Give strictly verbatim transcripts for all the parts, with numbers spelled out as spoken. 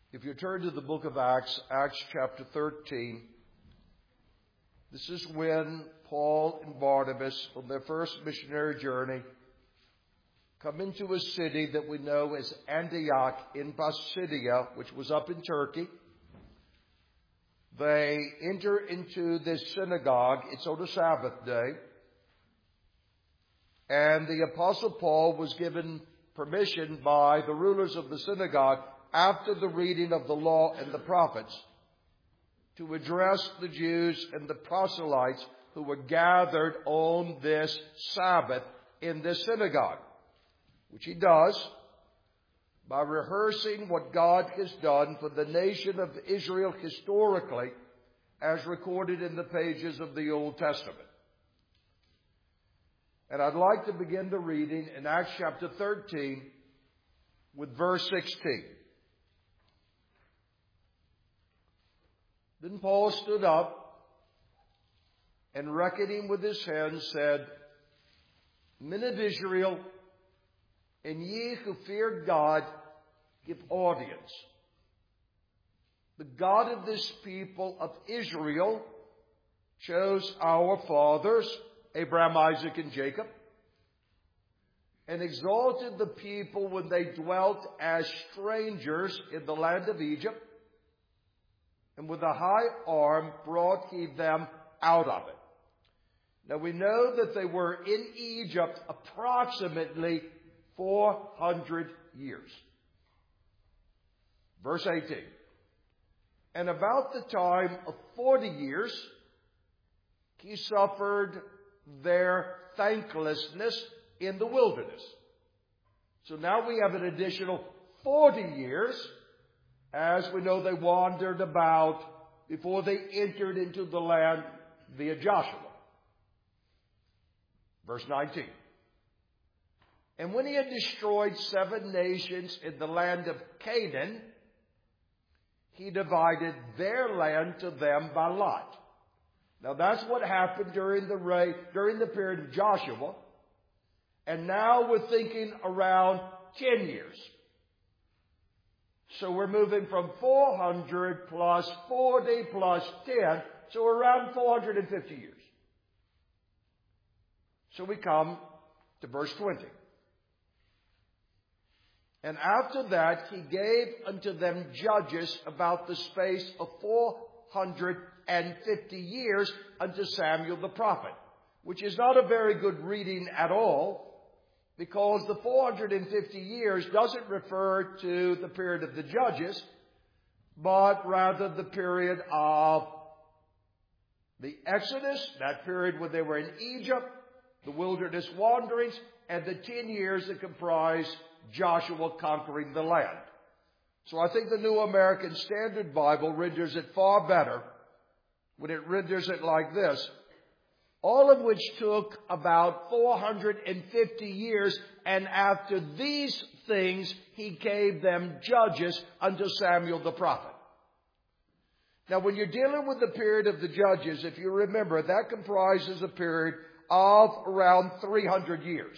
If you turn to the book of Acts, Acts chapter thirteen, this is when Paul and Barnabas, on their first missionary journey, come into a city that we know as Antioch in Pisidia, which was up in Turkey. They enter into this synagogue. It's on a Sabbath day. And the Apostle Paul was given permission by the rulers of the synagogue after the reading of the law and the prophets to address the Jews and the proselytes who were gathered on this Sabbath in this synagogue, which he does by rehearsing what God has done for the nation of Israel historically, as recorded in the pages of the Old Testament. And I'd like to begin the reading in Acts chapter thirteen with verse sixteen. Then Paul stood up and, reckoning with his hands, said, Men of Israel, and ye who fear God, give audience. The God of this people of Israel chose our fathers, Abraham, Isaac, and Jacob, and exalted the people when they dwelt as strangers in the land of Egypt, and with a high arm brought he them out of it. Now we know that they were in Egypt approximately four hundred years. Verse eighteen. And about the time of forty years, he suffered their thanklessness in the wilderness. So now we have an additional forty years. As we know, they wandered about before they entered into the land via Joshua. Verse nineteen. And when he had destroyed seven nations in the land of Canaan, he divided their land to them by lot. Now that's what happened during the reign, during the period of Joshua. And now we're thinking around ten years. So we're moving from four hundred plus forty plus ten, so around four hundred fifty years. So we come to verse twenty. And after that he gave unto them judges about the space of four hundred fifty years unto Samuel the prophet, which is not a very good reading at all, because the four hundred fifty years doesn't refer to the period of the judges, but rather the period of the Exodus, that period when they were in Egypt, the wilderness wanderings, and the ten years that comprise Joshua conquering the land. So I think the New American Standard Bible renders it far better when it renders it like this. All of which took about four hundred fifty years, and after these things he gave them judges unto Samuel the prophet. Now when you're dealing with the period of the judges, if you remember, that comprises a period of around three hundred years.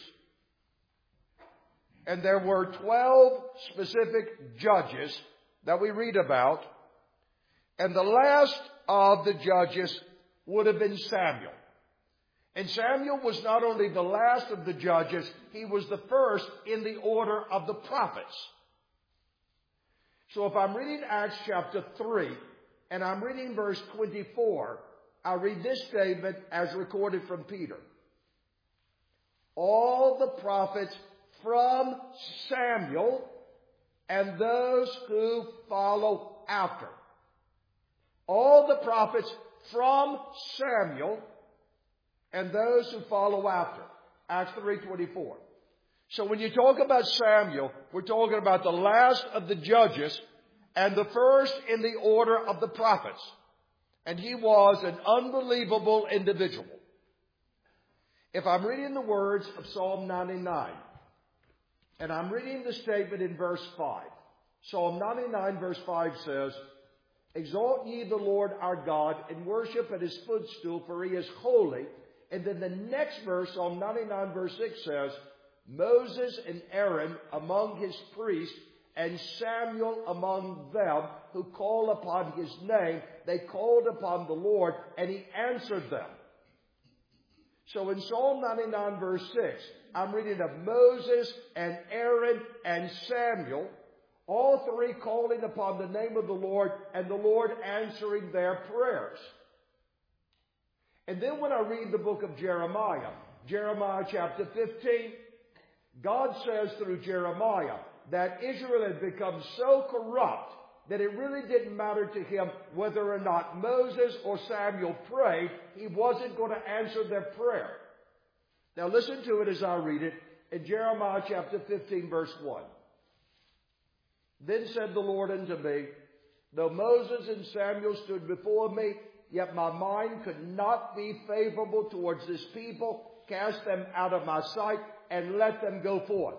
And there were twelve specific judges that we read about, and the last of the judges would have been Samuel. And Samuel was not only the last of the judges, he was the first in the order of the prophets. So if I'm reading Acts chapter three, and I'm reading verse twenty-four, I'll read this statement as recorded from Peter. All the prophets from Samuel and those who follow after. All the prophets from Samuel and those who follow after. Acts three twenty-four. So when you talk about Samuel, we're talking about the last of the judges and the first in the order of the prophets. And he was an unbelievable individual. If I'm reading the words of Psalm ninety-nine, and I'm reading the statement in verse five. Psalm ninety-nine verse five says, Exalt ye the Lord our God, and worship at his footstool, for he is holy. And then the next verse, Psalm ninety-nine verse six says, Moses and Aaron among his priests, and Samuel among them who call upon his name. They called upon the Lord, and he answered them. So in Psalm ninety-nine verse six, I'm reading of Moses and Aaron and Samuel, all three calling upon the name of the Lord, and the Lord answering their prayers. And then when I read the book of Jeremiah, Jeremiah chapter fifteen, God says through Jeremiah that Israel had become so corrupt that it really didn't matter to him whether or not Moses or Samuel prayed. He wasn't going to answer their prayer. Now listen to it as I read it in Jeremiah chapter fifteen verse one. Then said the Lord unto me, though Moses and Samuel stood before me, yet my mind could not be favorable towards this people. Cast them out of my sight and let them go forth.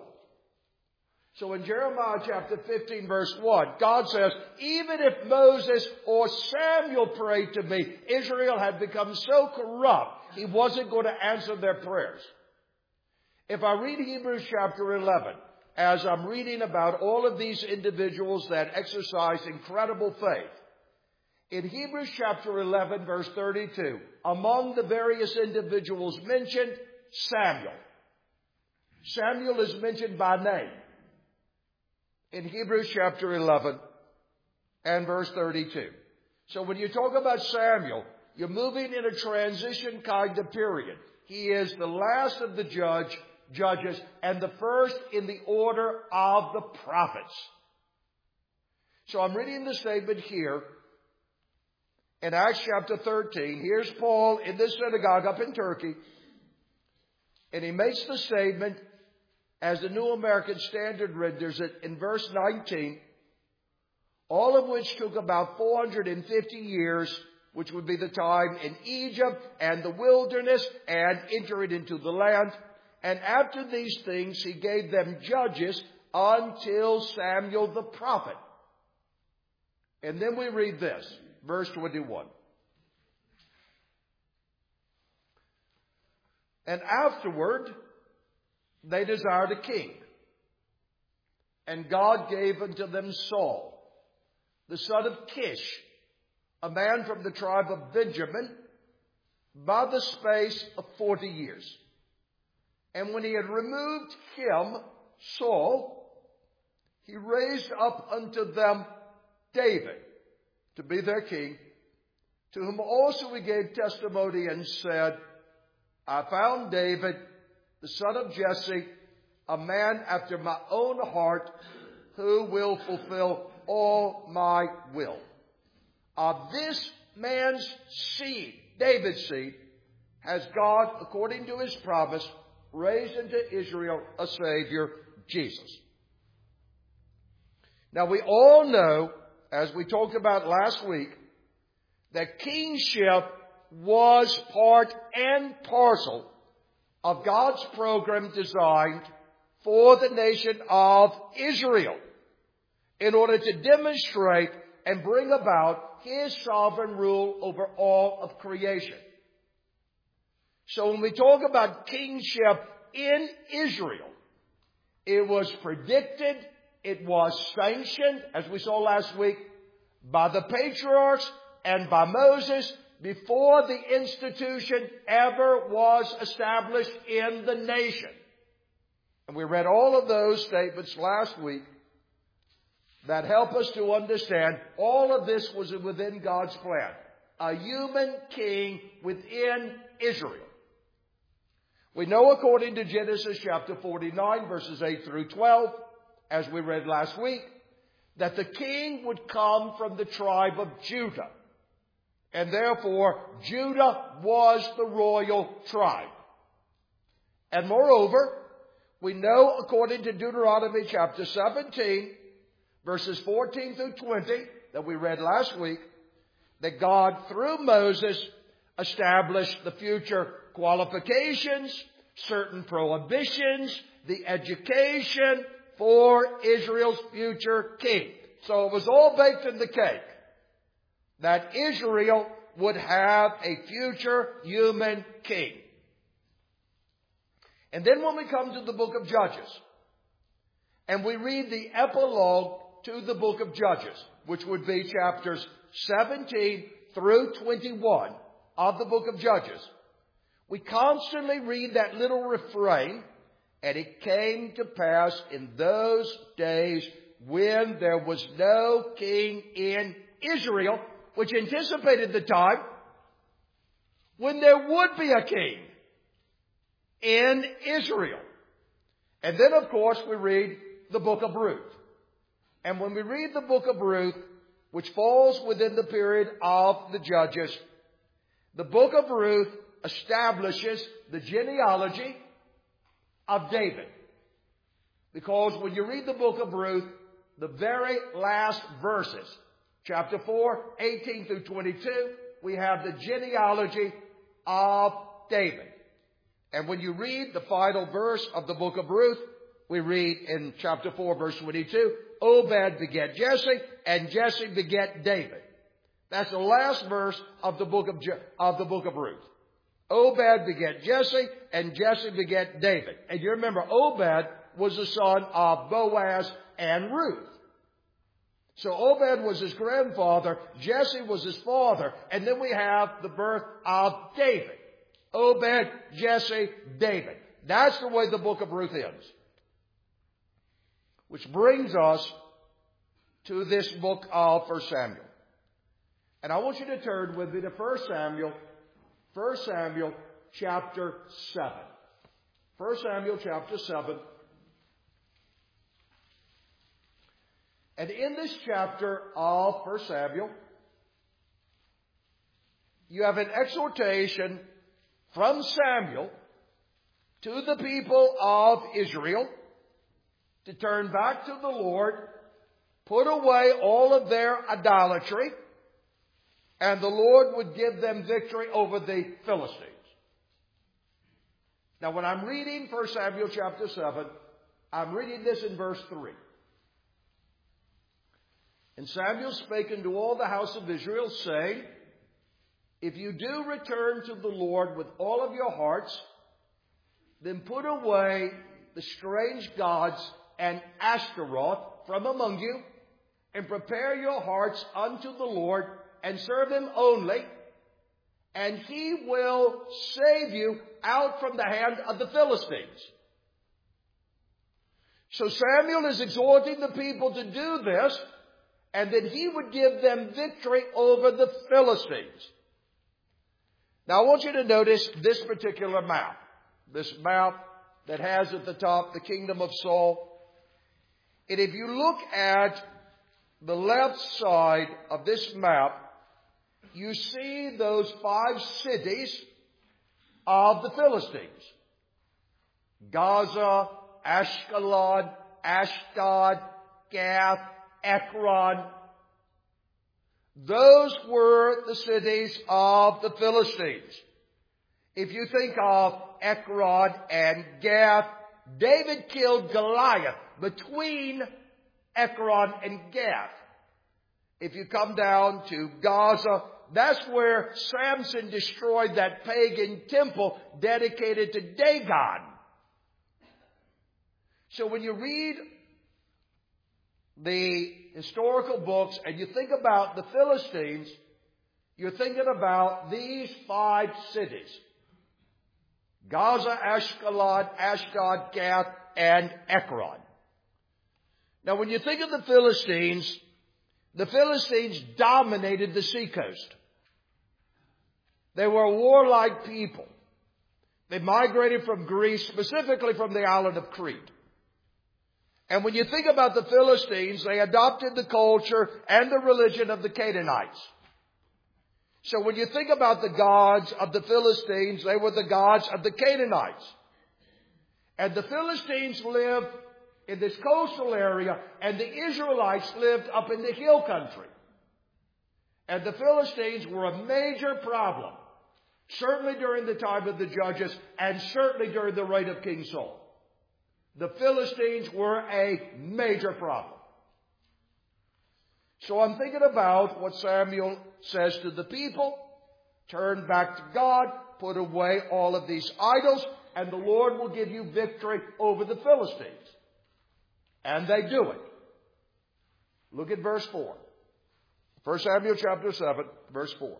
So in Jeremiah chapter fifteen verse one, God says, even if Moses or Samuel prayed to me, Israel had become so corrupt, he wasn't going to answer their prayers. If I read Hebrews chapter eleven, as I'm reading about all of these individuals that exercise incredible faith, in Hebrews chapter eleven verse thirty-two, among the various individuals mentioned, Samuel. Samuel is mentioned by name in Hebrews chapter eleven and verse thirty-two. So when you talk about Samuel, you're moving in a transition kind of period. He is the last of the judge, judges and the first in the order of the prophets. So I'm reading the statement here in Acts chapter thirteen. Here's Paul in this synagogue up in Turkey. And he makes the statement, as the New American Standard renders it, in verse nineteen, all of which took about four hundred fifty years, which would be the time in Egypt and the wilderness and entering into the land. And after these things, he gave them judges until Samuel the prophet. And then we read this, verse twenty-one. And afterward, they desired a king. And God gave unto them Saul, the son of Kish, a man from the tribe of Benjamin, by the space of forty years. And when he had removed him, Saul, he raised up unto them David to be their king, to whom also he gave testimony and said, I found David, the son of Jesse, a man after my own heart, who will fulfill all my will. Of this man's seed, David's seed, has God, according to his promise, raised into Israel a Savior, Jesus. Now we all know, as we talked about last week, that kingship was part and parcel of God's program designed for the nation of Israel in order to demonstrate and bring about His sovereign rule over all of creation. So when we talk about kingship in Israel, it was predicted, it was sanctioned, as we saw last week, by the patriarchs and by Moses before the institution ever was established in the nation. And we read all of those statements last week that help us to understand all of this was within God's plan. A human king within Israel. We know according to Genesis chapter forty-nine verses eight through twelve, as we read last week, that the king would come from the tribe of Judah. And therefore, Judah was the royal tribe. And moreover, we know according to Deuteronomy chapter seventeen, verses fourteen through twenty, that we read last week, that God, through Moses, established the future qualifications, certain prohibitions, the education for Israel's future king. So it was all baked in the cake that Israel would have a future human king. And then when we come to the book of Judges, and we read the epilogue to the book of Judges, which would be chapters seventeen through twenty-one of the book of Judges, we constantly read that little refrain, and it came to pass in those days when there was no king in Israel, which anticipated the time when there would be a king in Israel. And then, of course, we read the book of Ruth. And when we read the book of Ruth, which falls within the period of the Judges, the book of Ruth establishes the genealogy of David. Because when you read the book of Ruth, the very last verses, chapter four, eighteen through twenty-two, we have the genealogy of David. And when you read the final verse of the book of Ruth, we read in chapter four, verse twenty-two, Obed begat Jesse, and Jesse begat David. That's the last verse of the book of, Je- of the book of Ruth. Obed begat Jesse, and Jesse begat David. And you remember, Obed was the son of Boaz and Ruth. So Obed was his grandfather, Jesse was his father, and then we have the birth of David. Obed, Jesse, David. That's the way the book of Ruth ends. Which brings us to this book of First Samuel. And I want you to turn with me to First Samuel, First Samuel chapter seven. First Samuel chapter seven. And in this chapter of First Samuel, you have an exhortation from Samuel to the people of Israel to turn back to the Lord, put away all of their idolatry, and the Lord would give them victory over the Philistines. Now, when I'm reading First Samuel chapter seven, I'm reading this in verse three. And Samuel spake unto all the house of Israel, saying, If you do return to the Lord with all of your hearts, then put away the strange gods and Ashtaroth from among you, and prepare your hearts unto the Lord, and serve him only, and he will save you out from the hand of the Philistines. So Samuel is exhorting the people to do this, and that he would give them victory over the Philistines. Now I want you to notice this particular map. This map that has at the top the kingdom of Saul. And if you look at the left side of this map, you see those five cities of the Philistines. Gaza, Ashkelon, Ashdod, Gath, Ekron. Those were the cities of the Philistines. If you think of Ekron and Gath, David killed Goliath between Ekron and Gath. If you come down to Gaza, that's where Samson destroyed that pagan temple dedicated to Dagon. So when you read the historical books and you think about the Philistines, you're thinking about these five cities. Gaza, Ashkelon, Ashdod, Gath, and Ekron. Now when you think of the Philistines, the Philistines dominated the seacoast. They were a warlike people. They migrated from Greece, specifically from the island of Crete. And when you think about the Philistines, they adopted the culture and the religion of the Canaanites. So when you think about the gods of the Philistines, they were the gods of the Canaanites. And the Philistines lived in this coastal area, and the Israelites lived up in the hill country. And the Philistines were a major problem, certainly during the time of the Judges, and certainly during the reign of King Saul. The Philistines were a major problem. So I'm thinking about what Samuel says to the people. Turn back to God, put away all of these idols, and the Lord will give you victory over the Philistines. And they do it. Look at verse four. First Samuel chapter seven, verse four.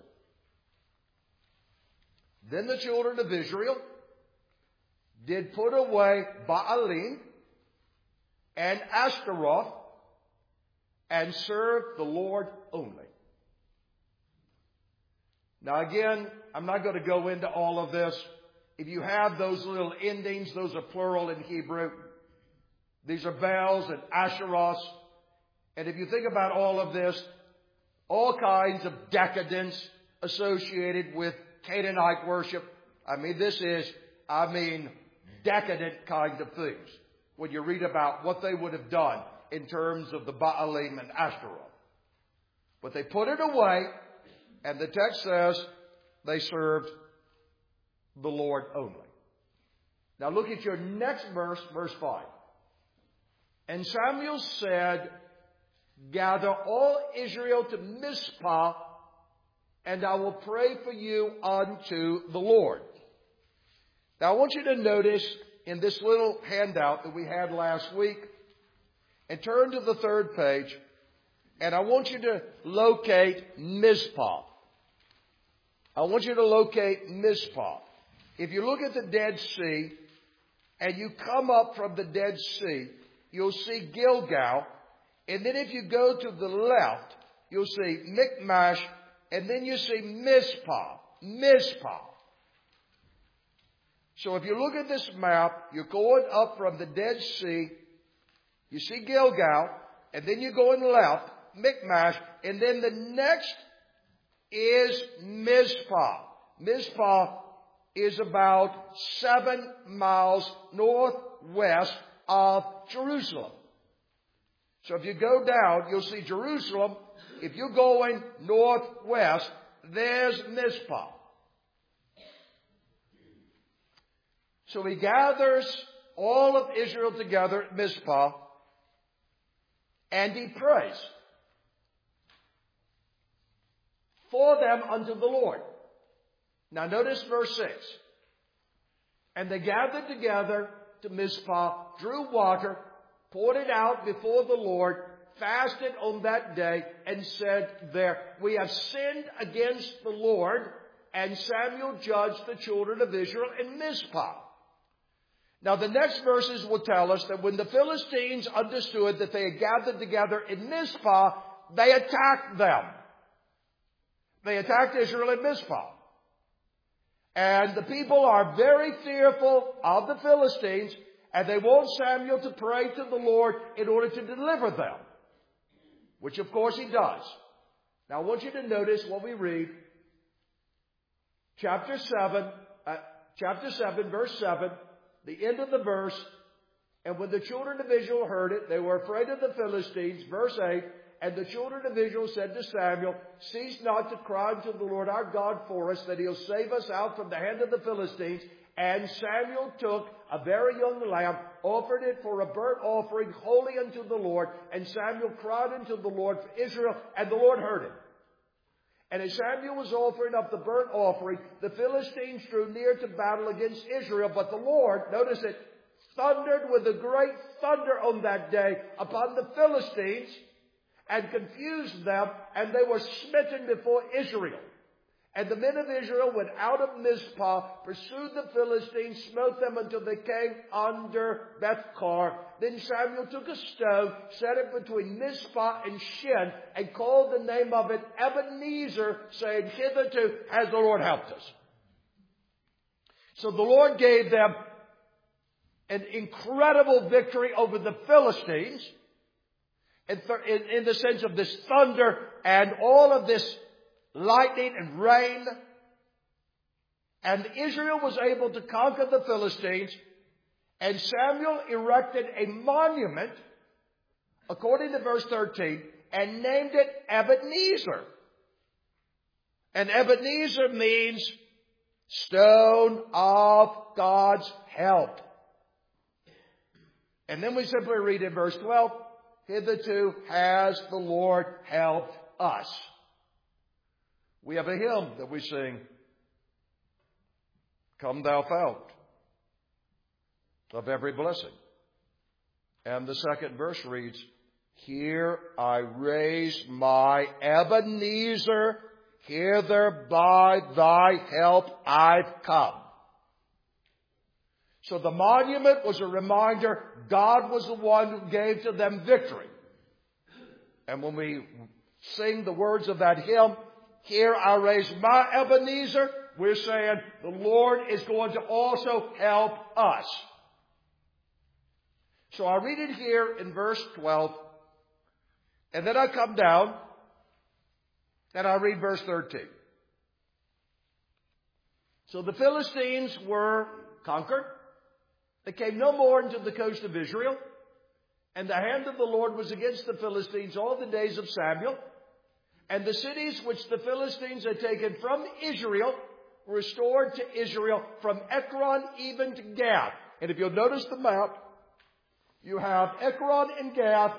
Then the children of Israel did put away Baalim and Ashtaroth and served the Lord only. Now again, I'm not going to go into all of this. If you have those little endings, those are plural in Hebrew. These are Baals and Asheroths. And if you think about all of this, all kinds of decadence associated with Canaanite worship. I mean, this is, I mean, decadent kind of things. When you read about what they would have done in terms of the Baalim and Ashtaroth. But they put it away, and the text says they served the Lord only. Now look at your next verse, verse five. And Samuel said, gather all Israel to Mizpah, and I will pray for you unto the Lord. Now I want you to notice in this little handout that we had last week, and turn to the third page, and I want you to locate Mizpah. I want you to locate Mizpah. If you look at the Dead Sea, and you come up from the Dead Sea, you'll see Gilgal, and then if you go to the left, you'll see Michmash, and then you see Mizpah. Mizpah. So if you look at this map, you're going up from the Dead Sea, you see Gilgal, and then you go in left, Michmash, and then the next is Mizpah. Mizpah is about seven miles northwest of Jerusalem. So if you go down, you'll see Jerusalem. If you're going northwest, there's Mizpah. So he gathers all of Israel together at Mizpah, and he prays for them unto the Lord. Now notice verse six. And they gathered together to Mizpah, drew water, poured it out before the Lord, fasted on that day, and said there, we have sinned against the Lord. And Samuel judged the children of Israel in Mizpah. Now the next verses will tell us that when the Philistines understood that they had gathered together in Mizpah, they attacked them. They attacked Israel in Mizpah. And the people are very fearful of the Philistines, and they want Samuel to pray to the Lord in order to deliver them. Which of course he does. Now I want you to notice what we read. Chapter seven, uh, chapter seven, verse seven. The end of the verse, and when the children of Israel heard it, they were afraid of the Philistines. Verse eight, and the children of Israel said to Samuel, cease not to cry unto the Lord our God for us, that he'll save us out from the hand of the Philistines. And Samuel took a very young lamb, offered it for a burnt offering, holy unto the Lord. And Samuel cried unto the Lord for Israel, and the Lord heard him. And as Samuel was offering up the burnt offering, the Philistines drew near to battle against Israel. But the Lord, notice it, thundered with a great thunder on that day upon the Philistines and confused them, and they were smitten before Israel. And the men of Israel went out of Mizpah, pursued the Philistines, smote them until they came under Bethkar. Then Samuel took a stone, set it between Mizpah and Shin, and called the name of it Ebenezer, saying, hitherto has the Lord helped us. So the Lord gave them an incredible victory over the Philistines, in, in, in the sense of this thunder and all of this lightning and rain. And Israel was able to conquer the Philistines. And Samuel erected a monument, according to verse thirteen, and named it Ebenezer. And Ebenezer means stone of God's help. And then we simply read in verse twelve, hitherto has the Lord helped us. We have a hymn that we sing, Come thou fount of every blessing, And the second verse reads, here I raise my Ebenezer, hither by thy help I've come. So the monument was a reminder God was the one who gave to them victory. And when we sing the words of that hymn, here I raise my Ebenezer, we're saying the Lord is going to also help us. So I read it here in verse twelve, and then I come down and I read verse thirteen. So the Philistines were conquered. They came no more into the coast of Israel. And the hand of the Lord was against the Philistines all the days of Samuel. And the cities which the Philistines had taken from Israel were restored to Israel from Ekron even to Gath. And if you'll notice the map, you have Ekron and Gath.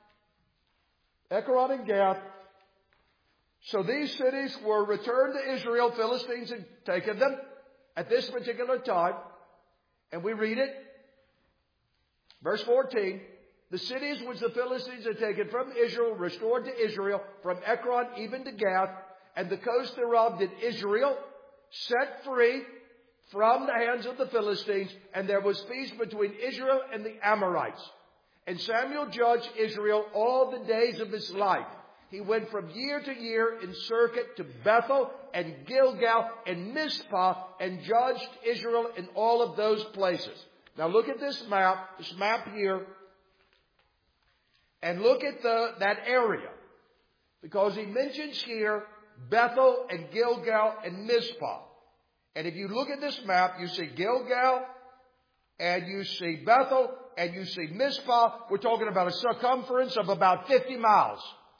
Ekron and Gath. So these cities were returned to Israel. Philistines had taken them at this particular time. And we read it. Verse fourteen. The cities which the Philistines had taken from Israel, restored to Israel, from Ekron even to Gath, and the coast thereof did Israel set free from the hands of the Philistines, and there was peace between Israel and the Amorites. And Samuel judged Israel all the days of his life. He went from year to year in circuit to Bethel and Gilgal and Mizpah, and judged Israel in all of those places. Now look at this map, this map here. And look at the, that area. Because he mentions here Bethel and Gilgal and Mizpah. And if you look at this map, you see Gilgal and you see Bethel and you see Mizpah. We're talking about a circumference of about fifty miles.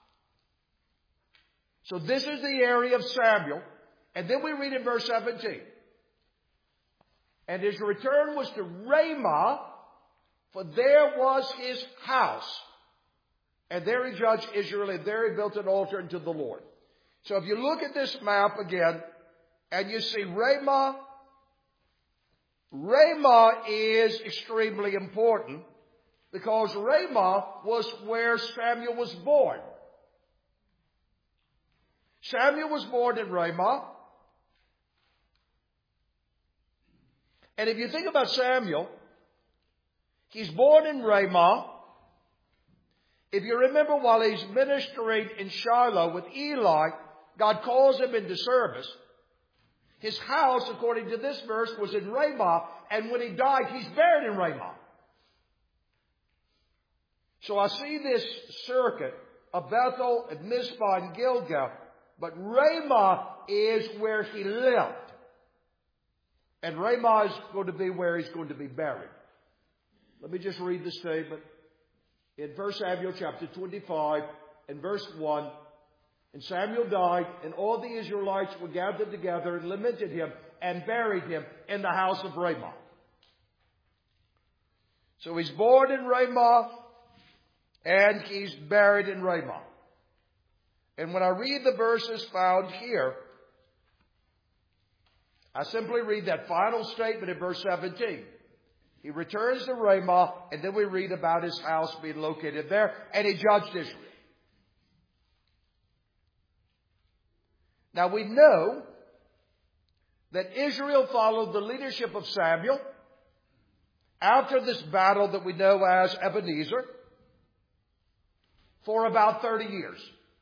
So this is the area of Samuel. And then we read in verse seventeen. And his return was to Ramah, for there was his house. And there he judged Israel, and there he built an altar unto the Lord. So if you look at this map again, and you see Ramah, Ramah is extremely important, because Ramah was where Samuel was born. Samuel was born in Ramah. And if you think about Samuel, he's born in Ramah. If you remember, while he's ministering in Shiloh with Eli, God calls him into service. His house, according to this verse, was in Ramah, and when he died, he's buried in Ramah. So I see this circuit of Bethel and Mizpah and Gilgal, but Ramah is where he lived. And Ramah is going to be where he's going to be buried. Let me just read the statement. In First Samuel chapter twenty-five and verse one, and Samuel died, and all the Israelites were gathered together and lamented him and buried him in the house of Ramah. So he's born in Ramah and he's buried in Ramah. And when I read the verses found here, I simply read that final statement in verse seventeen. He returns to Ramah, and then we read about his house being located there, and he judged Israel. Now we know that Israel followed the leadership of Samuel after this battle that we know as Ebenezer for about thirty years.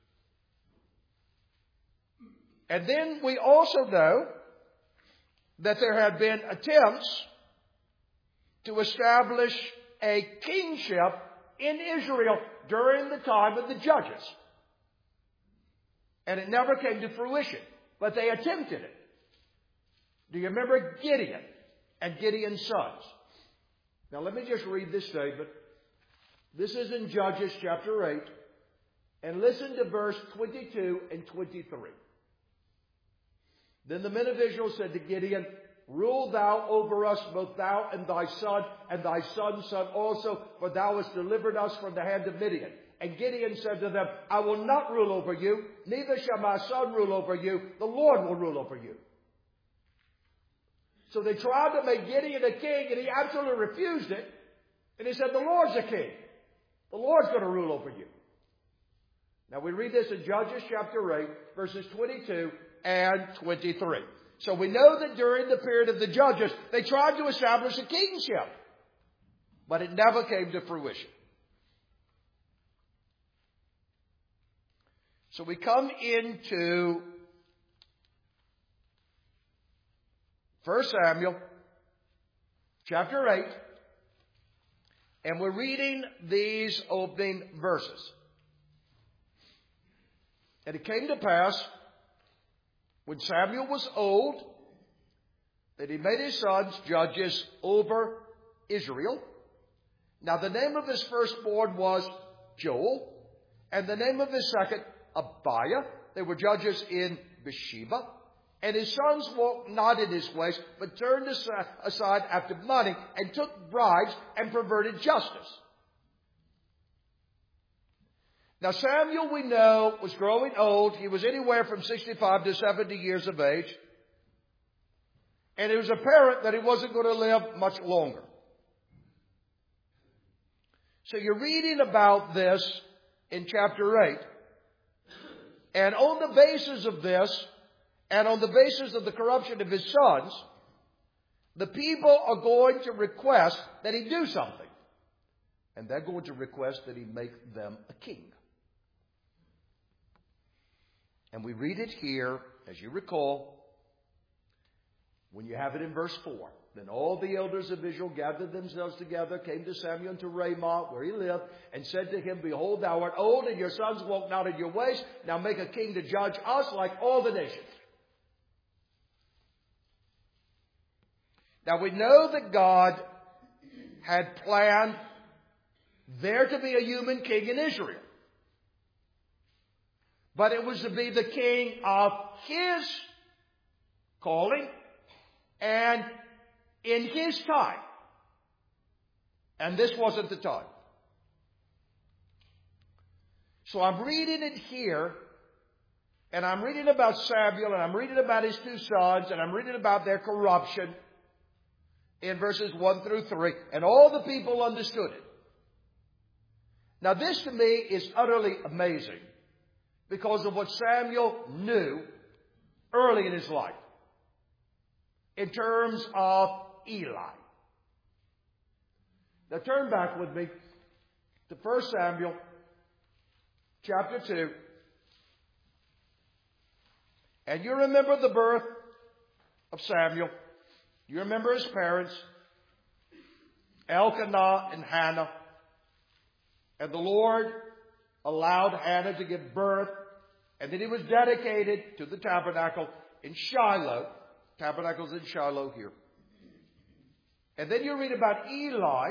And then we also know that there had been attempts to establish a kingship in Israel during the time of the judges. And it never came to fruition, but they attempted it. Do you remember Gideon and Gideon's sons? Now let me just read this statement. This is in Judges chapter eight. And listen to verse twenty-two and twenty-three. Then the men of Israel said to Gideon, rule thou over us, both thou and thy son, and thy son's son also, for thou hast delivered us from the hand of Midian. And Gideon said to them, I will not rule over you, neither shall my son rule over you. The Lord will rule over you. So they tried to make Gideon a king, and he absolutely refused it. And he said, the Lord's a king. The Lord's going to rule over you. Now we read this in Judges chapter eight, verses twenty-two and twenty-three. So we know that during the period of the Judges, they tried to establish a kingship. But it never came to fruition. So we come into First Samuel chapter eight, and we're reading these opening verses. And it came to pass, when Samuel was old, that he made his sons judges over Israel. Now the name of his firstborn was Joel, and the name of his second, Abiah. They were judges in Beersheba. And his sons walked not in his ways, but turned aside after money, and took bribes, and perverted justice. Now Samuel, we know, was growing old. He was anywhere from sixty-five to seventy years of age. And it was apparent that he wasn't going to live much longer. So you're reading about this in chapter eight. And on the basis of this, and on the basis of the corruption of his sons, the people are going to request that he do something. And they're going to request that he make them a king. And we read it here, as you recall, when you have it in verse four. Then all the elders of Israel gathered themselves together, came to Samuel unto Ramah, where he lived, and said to him, Behold, thou art old, and your sons walk not in your ways. Now make a king to judge us like all the nations. Now we know that God had planned there to be a human king in Israel. But it was to be the king of his calling and in his time. And this wasn't the time. So I'm reading it here, and I'm reading about Samuel, and I'm reading about his two sons, and I'm reading about their corruption in verses one through three, and all the people understood it. Now this to me is utterly amazing because of what Samuel knew early in his life in terms of Eli. Now turn back with me to First Samuel chapter two. And you remember the birth of Samuel. You remember his parents, Elkanah and Hannah. And the Lord allowed Hannah to give birth. And then he was dedicated to the tabernacle in Shiloh. Tabernacle's in Shiloh here. And then you read about Eli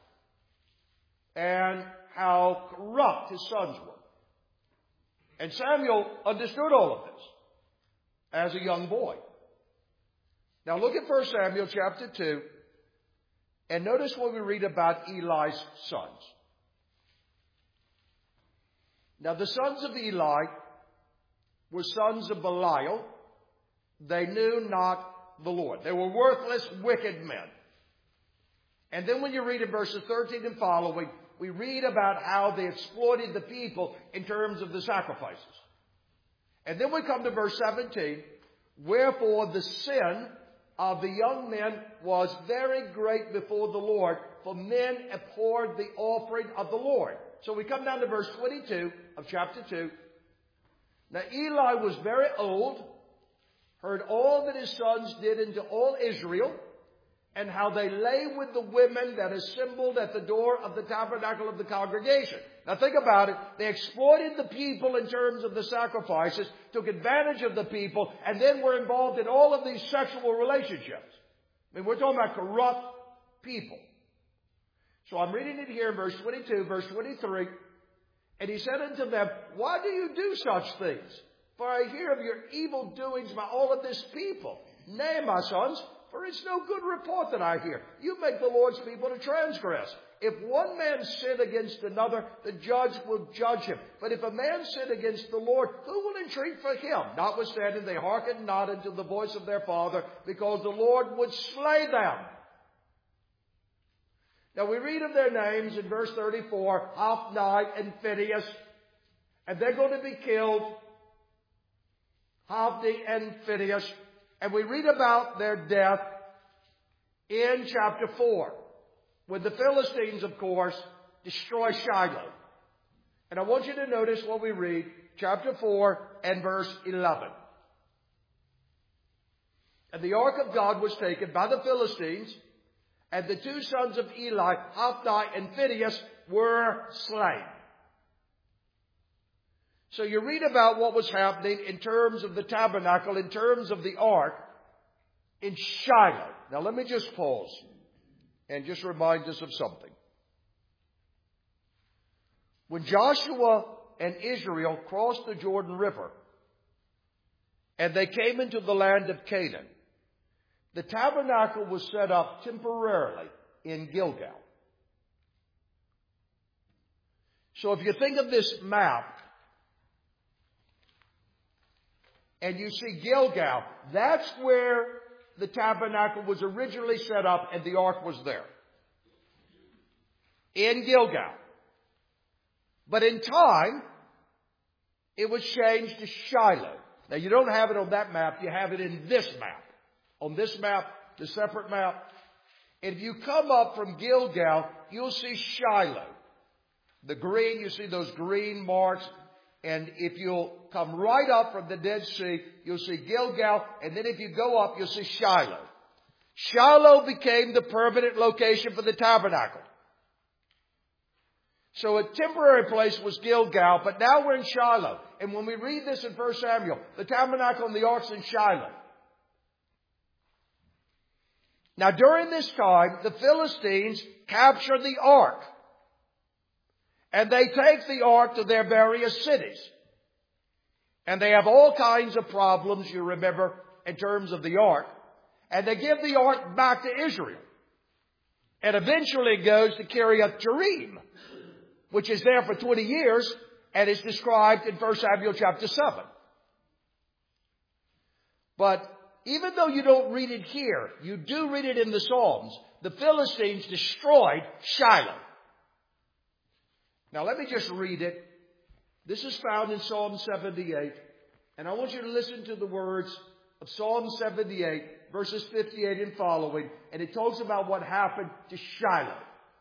and how corrupt his sons were. And Samuel understood all of this as a young boy. Now look at First Samuel chapter two and notice what we read about Eli's sons. Now the sons of Eli were sons of Belial. They knew not the Lord. They were worthless, wicked men. And then when you read in verses thirteen and following, we read about how they exploited the people in terms of the sacrifices. And then we come to verse seventeen. Wherefore the sin of the young men was very great before the Lord, for men abhorred the offering of the Lord. So we come down to verse twenty-two of chapter two. Now Eli was very old, heard all that his sons did unto all Israel, and how they lay with the women that assembled at the door of the tabernacle of the congregation. Now think about it. They exploited the people in terms of the sacrifices, took advantage of the people, and then were involved in all of these sexual relationships. I mean, we're talking about corrupt people. So I'm reading it here in verse twenty-two, verse twenty-three. And he said unto them, Why do you do such things? For I hear of your evil doings by all of this people. Nay, my sons, for it's no good report that I hear. You make the Lord's people to transgress. If one man sin against another, the judge will judge him. But if a man sin against the Lord, who will entreat for him? Notwithstanding, they hearkened not unto the voice of their father, because the Lord would slay them. Now we read of their names in verse thirty-four, Hophni and Phinehas, and they're going to be killed. Hophni and Phinehas. And we read about their death in chapter four, when the Philistines, of course, destroy Shiloh. And I want you to notice what we read, chapter four and verse eleven. And the ark of God was taken by the Philistines, and the two sons of Eli, Hophni and Phinehas, were slain. So you read about what was happening in terms of the tabernacle, in terms of the ark, in Shiloh. Now let me just pause and just remind us of something. When Joshua and Israel crossed the Jordan River and they came into the land of Canaan, the tabernacle was set up temporarily in Gilgal. So if you think of this map and you see Gilgal, that's where the tabernacle was originally set up and the ark was there. In Gilgal. But in time, it was changed to Shiloh. Now you don't have it on that map, you have it in this map. On this map, the separate map. And if you come up from Gilgal, you'll see Shiloh. The green, you see those green marks. And if you'll come right up from the Dead Sea, you'll see Gilgal. And then if you go up, you'll see Shiloh. Shiloh became the permanent location for the tabernacle. So a temporary place was Gilgal, but now we're in Shiloh. And when we read this in First Samuel, the tabernacle and the ark's in Shiloh. Now during this time, the Philistines capture the ark. And they take the ark to their various cities. And they have all kinds of problems, you remember, in terms of the ark. And they give the ark back to Israel. And eventually it goes to Kiriath Jearim, which is there for twenty years and is described in First Samuel chapter seven. But even though you don't read it here, you do read it in the Psalms. The Philistines destroyed Shiloh. Now let me just read it. This is found in Psalm seventy-eight. And I want you to listen to the words of Psalm seventy-eight, verses fifty-eight and following. And it talks about what happened to Shiloh.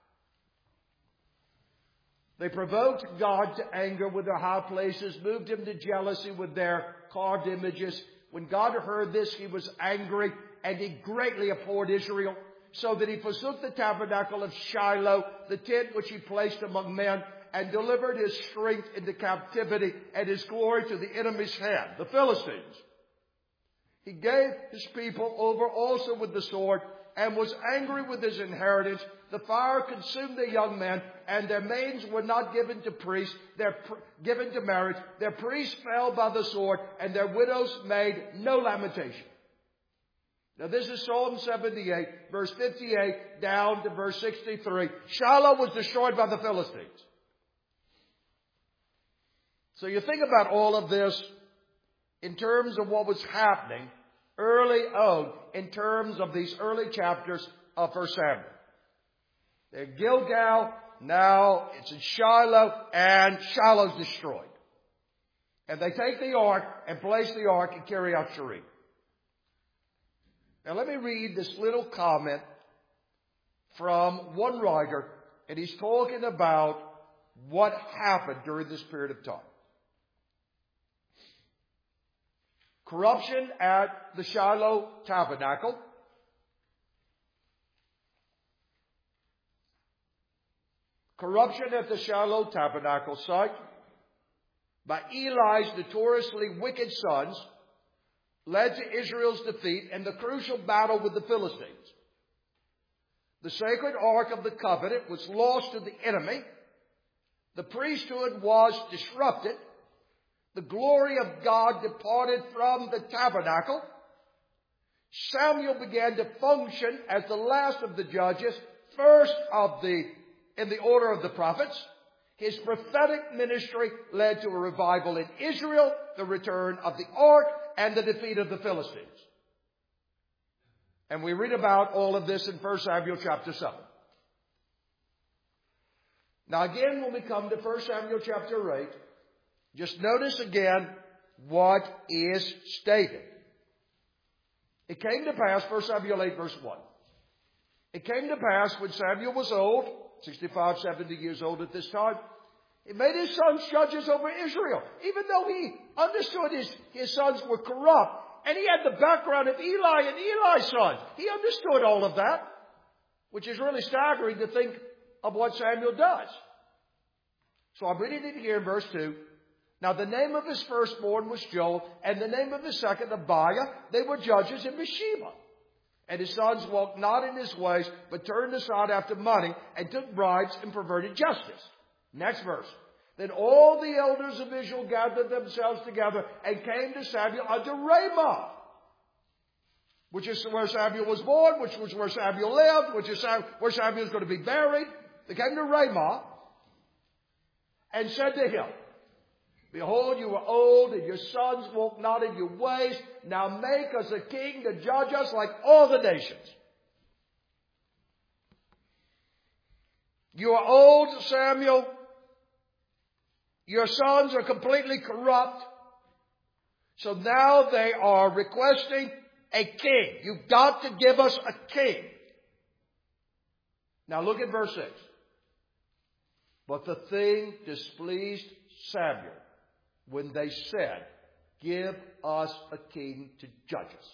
They provoked God to anger with their high places, moved him to jealousy with their carved images. When God heard this, he was angry, and he greatly abhorred Israel, so that he forsook the tabernacle of Shiloh, the tent which he placed among men, and delivered his strength into captivity and his glory to the enemy's hand, the Philistines. He gave his people over also with the sword, and was angry with his inheritance. The fire consumed their young men, and their maidens were not given to priests, their pr- given to marriage. Their priests fell by the sword, and their widows made no lamentation. Now this is Psalm seventy-eight, verse fifty-eight down to verse sixty-three. Shiloh was destroyed by the Philistines. So you think about all of this in terms of what was happening early on, in terms of these early chapters of First Samuel. They're Gilgal, now it's in Shiloh, and Shiloh's destroyed. And they take the ark and place the ark in Kiriath Jearim. Now let me read this little comment from one writer, and he's talking about what happened during this period of time. Corruption at the Shiloh tabernacle. Corruption at the Shiloh tabernacle site by Eli's notoriously wicked sons led to Israel's defeat and the crucial battle with the Philistines. The sacred ark of the covenant was lost to the enemy. The priesthood was disrupted. The glory of God departed from the tabernacle. Samuel began to function as the last of the judges, first of the, in the order of the prophets. His prophetic ministry led to a revival in Israel, the return of the ark, and the defeat of the Philistines. And we read about all of this in First Samuel chapter seven. Now again, when we come to First Samuel chapter eight, just notice again what is stated. It came to pass, First Samuel eight verse one. It came to pass when Samuel was old, sixty-five, seventy years old at this time, he made his sons judges over Israel, even though he understood his, his sons were corrupt. And he had the background of Eli and Eli's sons. He understood all of that, which is really staggering to think of what Samuel does. So I'm reading it here in verse two. Now the name of his firstborn was Joel, and the name of his second Abiah. They were judges in Beersheba. And his sons walked not in his ways, but turned aside after money, and took bribes and perverted justice. Next verse. Then all the elders of Israel gathered themselves together and came to Samuel unto Ramah, which is where Samuel was born, which was where Samuel lived, which is where Samuel is going to be buried. They came to Ramah and said to him, Behold, you are old, and your sons walk not in your ways. Now make us a king to judge us like all the nations. You are old, Samuel. Your sons are completely corrupt. So now they are requesting a king. You've got to give us a king. Now look at verse six. But the thing displeased Samuel when they said, Give us a king to judge us.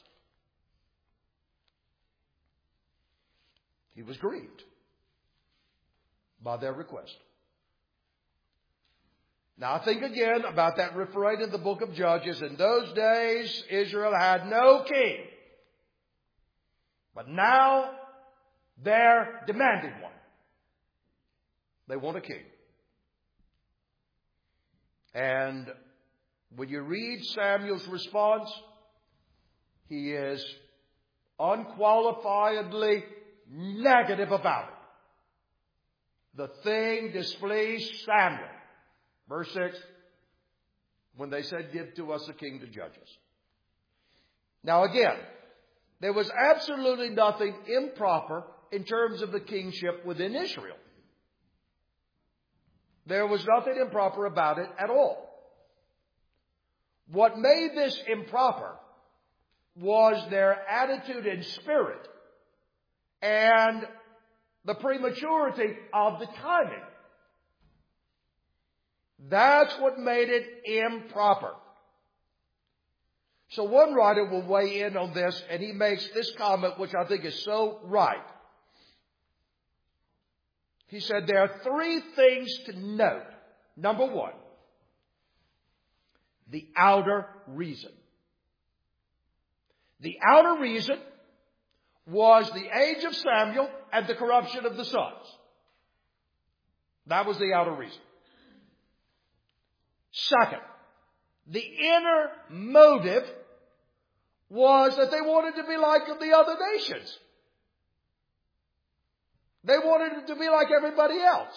He was grieved by their request. Now think again about that refrain in the book of Judges. In those days, Israel had no king. But now they're demanding one. They want a king. And when you read Samuel's response, he is unqualifiedly negative about it. The thing displeased Samuel. Verse six, when they said, Give to us a king to judge us. Now again, there was absolutely nothing improper in terms of the kingship within Israel. There was nothing improper about it at all. What made this improper was their attitude and spirit and the prematurity of the timing. That's what made it improper. So one writer will weigh in on this, and he makes this comment, which I think is so right. He said there are three things to note. Number one, the outer reason. The outer reason was the age of Samuel and the corruption of the sons. That was the outer reason. Second, the inner motive was that they wanted to be like the other nations. They wanted to be like everybody else.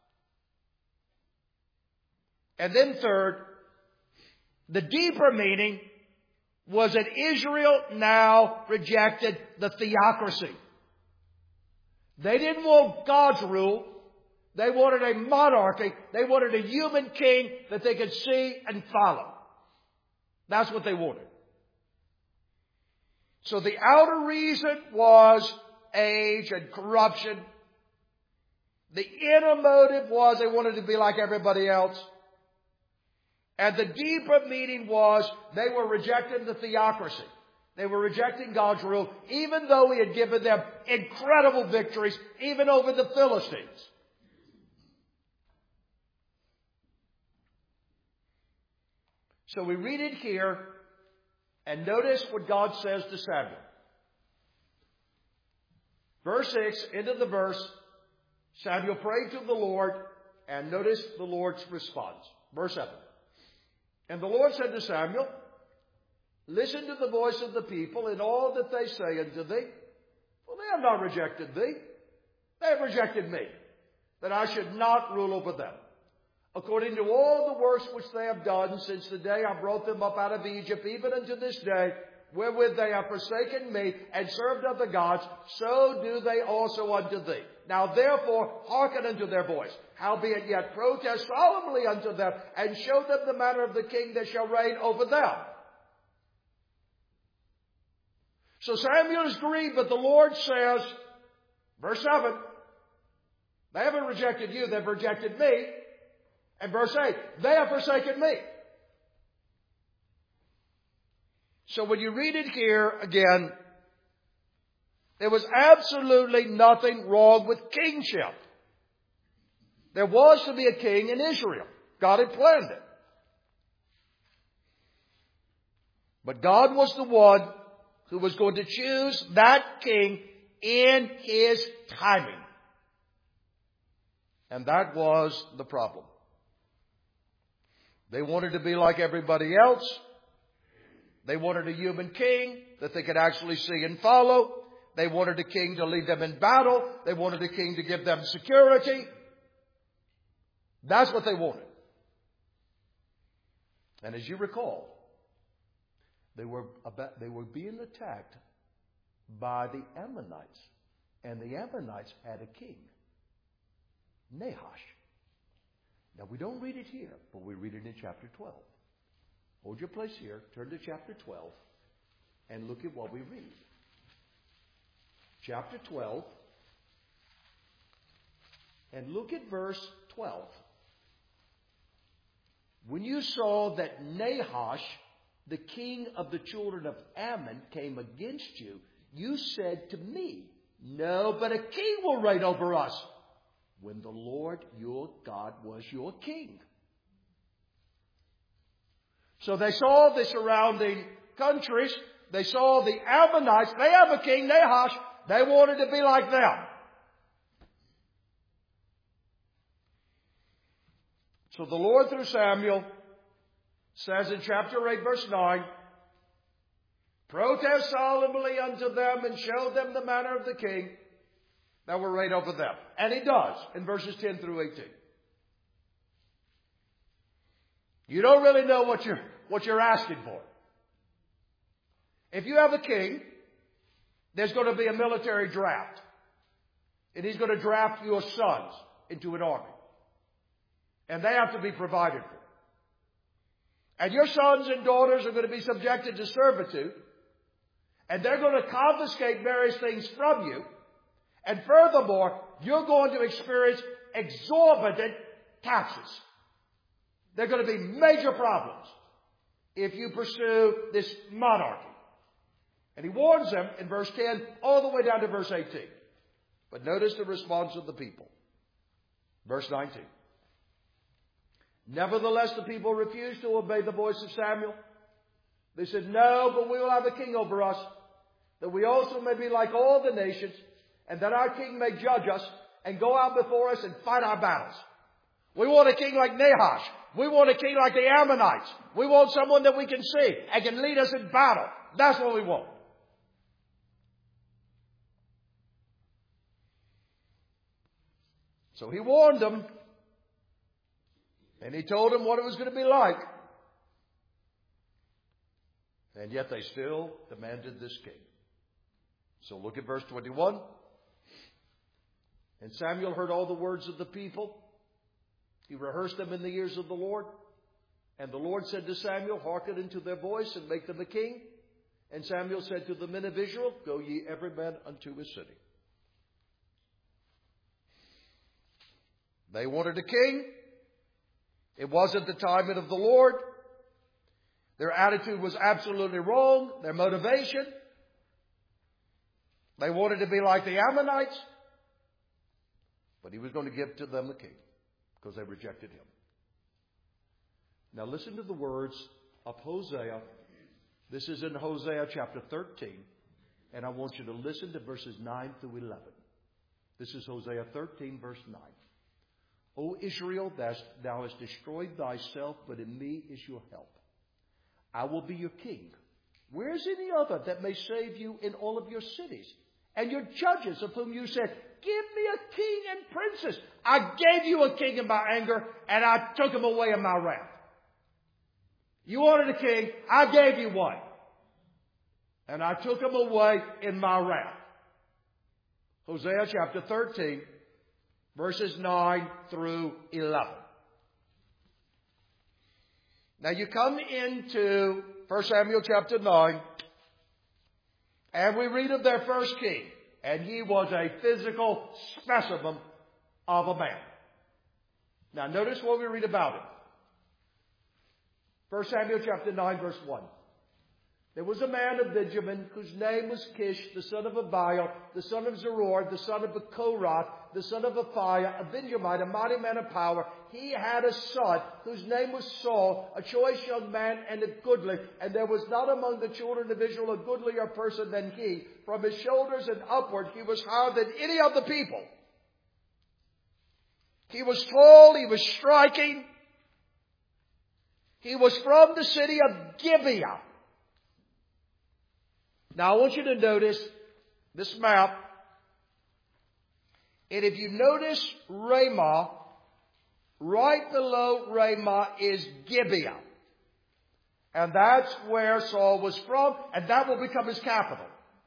And then third, the deeper meaning was that Israel now rejected the theocracy. They didn't want God's rule. They wanted a monarchy. They wanted a human king that they could see and follow. That's what they wanted. So the outer reason was age and corruption. The inner motive was they wanted to be like everybody else. And the deeper meaning was they were rejecting the theocracy. They were rejecting God's rule, even though He had given them incredible victories, even over the Philistines. So we read it here, and notice what God says to Samuel. Verse six, into the verse, Samuel prayed to the Lord, and notice the Lord's response. Verse seven. And the Lord said to Samuel, Listen to the voice of the people in all that they say unto thee. For they have not rejected thee. They have rejected me, that I should not rule over them. According to all the works which they have done since the day I brought them up out of Egypt, even unto this day, wherewith they have forsaken me and served other gods, so do they also unto thee. Now therefore hearken unto their voice. Howbeit yet protest solemnly unto them, and show them the manner of the king that shall reign over them. So Samuel is grieved, but the Lord says, verse seven, they haven't rejected you, they've rejected me. And verse eight, they have forsaken me. So when you read it here again, there was absolutely nothing wrong with kingship. There was to be a king in Israel. God had planned it. But God was the one who was going to choose that king in His timing. And that was the problem. They wanted to be like everybody else. They wanted a human king that they could actually see and follow. They wanted a king to lead them in battle. They wanted a king to give them security. That's what they wanted. And as you recall, they were about, they were being attacked by the Ammonites. And the Ammonites had a king, Nahash. Now, we don't read it here, but we read it in chapter twelve. Hold your place here. Turn to chapter twelve and look at what we read. Chapter twelve. And look at verse twelve. When you saw that Nahash, the king of the children of Ammon, came against you, you said to me, no, but a king will reign over us, when the Lord your God was your king. So they saw the surrounding countries. They saw the Ammonites. They have a king, Nahash. They wanted to be like them. So the Lord, through Samuel, says in chapter eight, verse nine, protest solemnly unto them and show them the manner of the king that will reign over them. And He does in verses ten through eighteen. You don't really know what you're, what you're asking for. If you have a king, there's going to be a military draft. And he's going to draft your sons into an army. And they have to be provided for. And your sons and daughters are going to be subjected to servitude. And they're going to confiscate various things from you. And furthermore, you're going to experience exorbitant taxes. There are going to be major problems if you pursue this monarchy. And He warns them in verse ten all the way down to verse eighteen. But notice the response of the people. Verse nineteen. Nevertheless, the people refused to obey the voice of Samuel. They said, no, but we will have a king over us, that we also may be like all the nations, and that our king may judge us and go out before us and fight our battles. We want a king like Nahash. We want a king like the Ammonites. We want someone that we can see and can lead us in battle. That's what we want. So He warned them. And He told them what it was going to be like. And yet they still demanded this king. So look at verse twenty-one. And Samuel heard all the words of the people. He rehearsed them in the ears of the Lord. And the Lord said to Samuel, hearken unto their voice and make them a king. And Samuel said to the men of Israel, go ye every man unto his city. They wanted a king. It wasn't the timing of the Lord. Their attitude was absolutely wrong. Their motivation. They wanted to be like the Ammonites. But He was going to give to them a king because they rejected Him. Now listen to the words of Hosea. This is in Hosea chapter thirteen. And I want you to listen to verses nine through eleven. This is Hosea thirteen, verse nine. O Israel, thou hast destroyed thyself, but in me is your help. I will be your king. Where is any other that may save you in all of your cities? And your judges, of whom you said, give me a king and princess. I gave you a king in my anger, and I took him away in my wrath. You wanted a king, I gave you one. And I took him away in my wrath. Hosea chapter thirteen, verses nine through eleven. Now you come into First Samuel chapter nine, and we read of their first king, and he was a physical specimen of a man. Now notice what we read about him. First Samuel chapter nine, verse one. There was a man of Benjamin whose name was Kish, the son of Abiel, the son of Zeror, the son of Bechorath, the son of Aphiah, a Benjamite, a mighty man of power. He had a son whose name was Saul, a choice young man and a goodly. And there was not among the children of Israel a goodlier person than he. From his shoulders and upward he was higher than any of the people. He was tall, he was striking. He was from the city of Gibeah. Now I want you to notice this map. And if you notice Ramah, right below Ramah is Gibeah. And that's where Saul was from, and that will become his capital.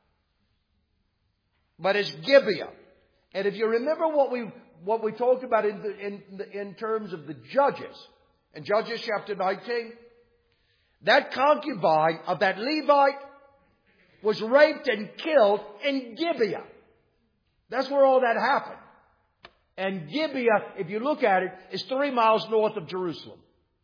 But it's Gibeah. And if you remember what we what we talked about in the, in, in terms of the judges, in Judges chapter nineteen, that concubine of that Levite was raped and killed in Gibeah. That's where all that happened. And Gibeah, if you look at it, is three miles north of Jerusalem.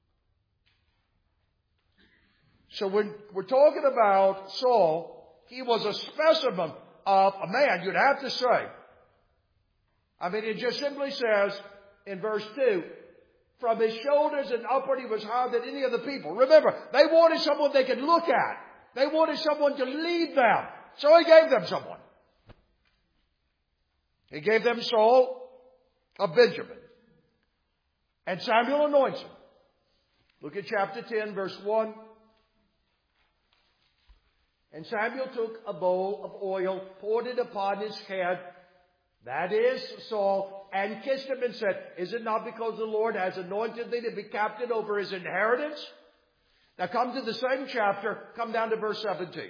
So when we're talking about Saul, he was a specimen of a man, you'd have to say. I mean, it just simply says in verse two, from his shoulders and upward he was higher than any of the people. Remember, they wanted someone they could look at. They wanted someone to lead them. So he gave them someone. He gave them Saul of Benjamin. And Samuel anoints him. Look at chapter ten, verse one. And Samuel took a bowl of oil, poured it upon his head, that is Saul, and kissed him and said, is it not because the Lord has anointed thee to be captain over his inheritance? Now come to the same chapter, come down to verse seventeen.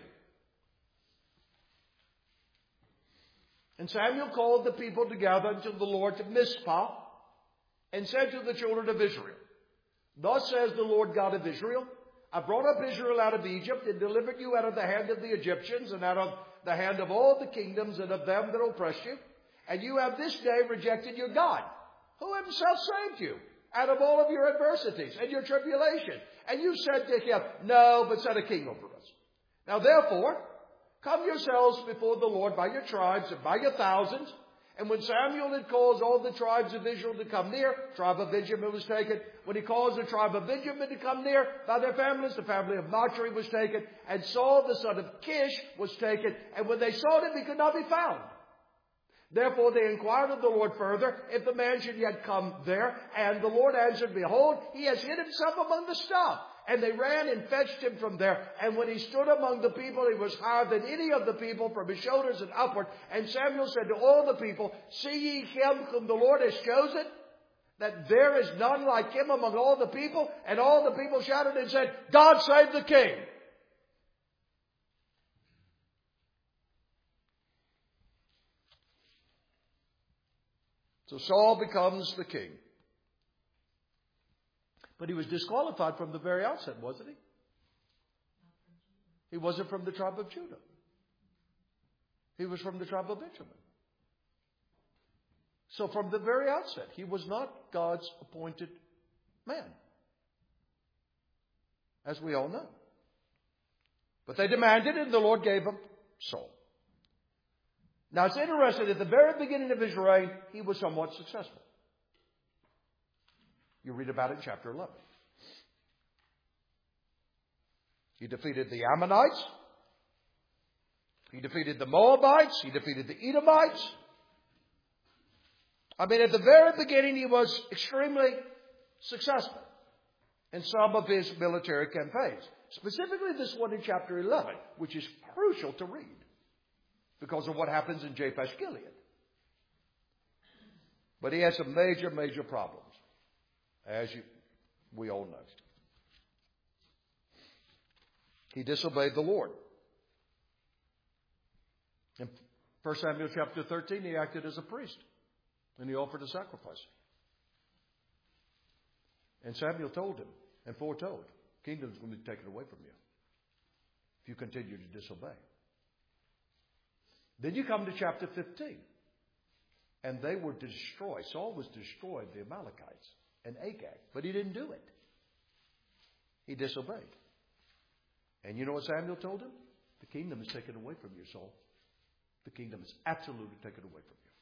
And Samuel called the people together unto the Lord to Mizpah, and said to the children of Israel, thus says the Lord God of Israel, I brought up Israel out of Egypt, and delivered you out of the hand of the Egyptians, and out of the hand of all the kingdoms, and of them that oppressed you. And you have this day rejected your God, who himself saved you out of all of your adversities and your tribulation. And you said to him, no, but set a king over us. Now therefore, come yourselves before the Lord by your tribes and by your thousands. And when Samuel had caused all the tribes of Israel to come near, tribe of Benjamin was taken. When he caused the tribe of Benjamin to come near by their families, the family of Matri was taken. And Saul, the son of Kish, was taken. And when they sought him, he could not be found. Therefore they inquired of the Lord further, if the man should yet come there. And the Lord answered, behold, he has hid himself among the stuff. And they ran and fetched him from there. And when he stood among the people, he was higher than any of the people from his shoulders and upward. And Samuel said to all the people, see ye him whom the Lord has chosen? That there is none like him among all the people. And all the people shouted and said, God save the king. So Saul becomes the king. But he was disqualified from the very outset, wasn't he? He wasn't from the tribe of Judah. He was from the tribe of Benjamin. So from the very outset, he was not God's appointed man, as we all know. But they demanded it, and the Lord gave him Saul. Now it's interesting, at the very beginning of his reign, he was somewhat successful. You read about it in chapter eleven. He defeated the Ammonites. He defeated the Moabites. He defeated the Edomites. I mean, at the very beginning, he was extremely successful in some of his military campaigns. Specifically this one in chapter eleven, which is crucial to read because of what happens in Jabesh Gilead. But he had some major, major problems, as you, we all know. He disobeyed the Lord. In First Samuel chapter thirteen, he acted as a priest And he offered a sacrifice. And Samuel told him and foretold, the kingdom is going to be taken away from you if you continue to disobey. Then you come to chapter fifteen. And they were destroyed. Saul was destroyed, the Amalekites and Agag. But he didn't do it. He disobeyed. And you know what Samuel told him? The kingdom is taken away from you, Saul. The kingdom is absolutely taken away from you.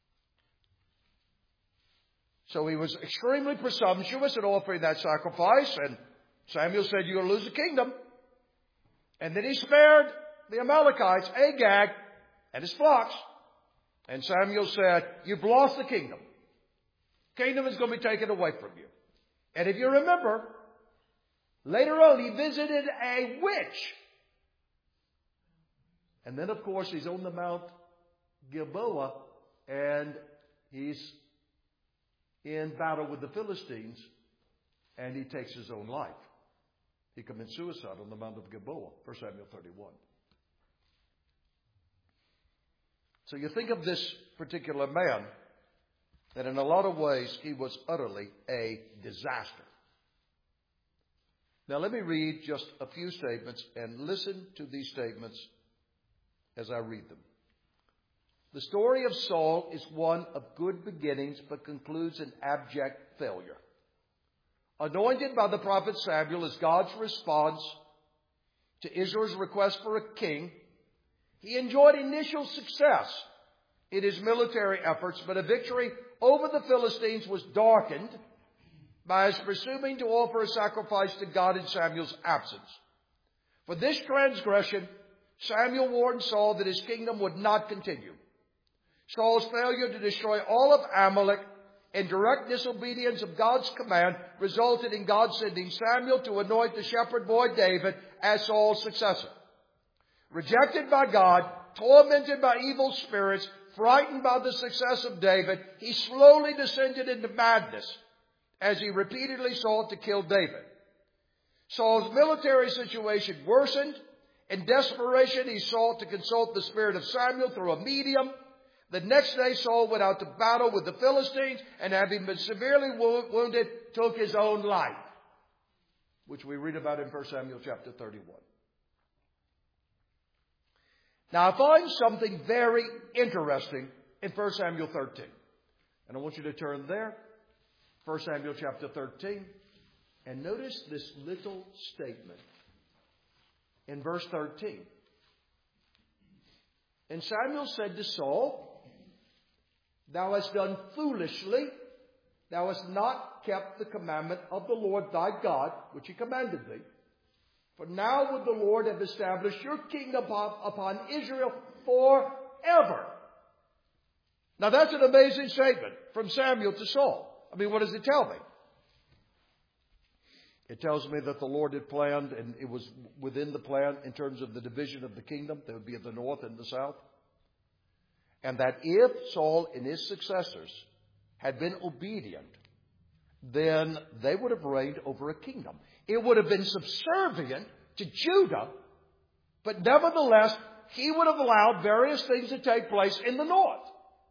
So he was extremely presumptuous in offering that sacrifice. And Samuel said, you're going to lose the kingdom. And then he spared the Amalekites, Agag, and his flocks. And Samuel said, you've lost the kingdom. Kingdom is going to be taken away from you. And if you remember, later on he visited a witch. And then, of course, he's on the Mount Gilboa and he's in battle with the Philistines and he takes his own life. He commits suicide on the Mount of Gilboa, First Samuel thirty-one. So you think of this particular man, that in a lot of ways he was utterly a disaster. Now let me read just a few statements and listen to these statements as I read them. The story of Saul is one of good beginnings but concludes in abject failure. Anointed by the prophet Samuel as God's response to Israel's request for a king, he enjoyed initial success in his military efforts, but a victory over the Philistines was darkened by his presuming to offer a sacrifice to God in Samuel's absence. For this transgression, Samuel warned Saul that his kingdom would not continue. Saul's failure to destroy all of Amalek in direct disobedience of God's command resulted in God sending Samuel to anoint the shepherd boy David as Saul's successor. Rejected by God, tormented by evil spirits, frightened by the success of David, he slowly descended into madness as he repeatedly sought to kill David. Saul's military situation worsened. In desperation, he sought to consult the spirit of Samuel through a medium. The next day, Saul went out to battle with the Philistines and, having been severely wounded, took his own life, which we read about in First Samuel chapter thirty-one. Now, I find something very interesting in First Samuel thirteen. And I want you to turn there, First Samuel chapter thirteen, and notice this little statement in verse thirteen. And Samuel said to Saul, thou hast done foolishly. Thou hast not kept the commandment of the Lord thy God, which he commanded thee. For now would the Lord have established your kingdom upon Israel forever. Now that's an amazing statement from Samuel to Saul. I mean, what does it tell me? It tells me that the Lord had planned, and it was within the plan in terms of the division of the kingdom. There would be the north and the south. And that if Saul and his successors had been obedient, then they would have reigned over a kingdom. It would have been subservient to Judah, but nevertheless, he would have allowed various things to take place in the north.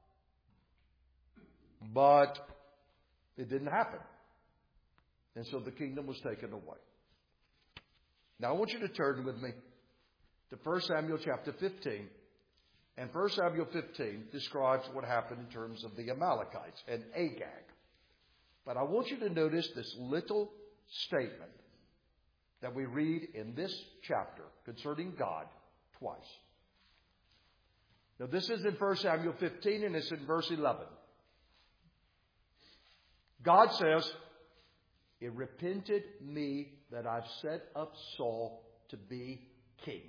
But it didn't happen. And so the kingdom was taken away. Now I want you to turn with me to First Samuel chapter fifteen. And First Samuel fifteen describes what happened in terms of the Amalekites and Agag. But I want you to notice this little statement that we read in this chapter concerning God twice. Now this is in First Samuel fifteen and it's in verse eleven. God says, it repented me that I've set up Saul to be king.